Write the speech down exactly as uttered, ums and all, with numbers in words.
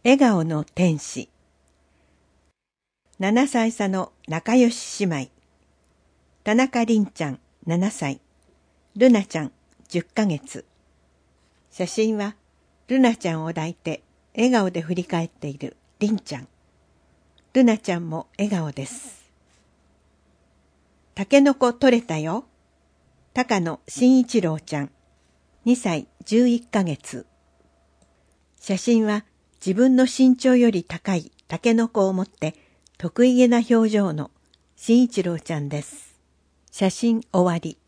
笑顔の天使。ななさい差の仲良し姉妹。田中凛ちゃんななさい、ルナちゃんじゅっかげつ。写真はルナちゃんを抱いて笑顔で振り返っている凛ちゃん。ルナちゃんも笑顔です。たけのこ取れたよ。高野慎一郎ちゃんにさいじゅういっかげつ。写真は自分の身長より高いたけのこを持って得意げな表情の慎一郎ちゃんです。写真終わり。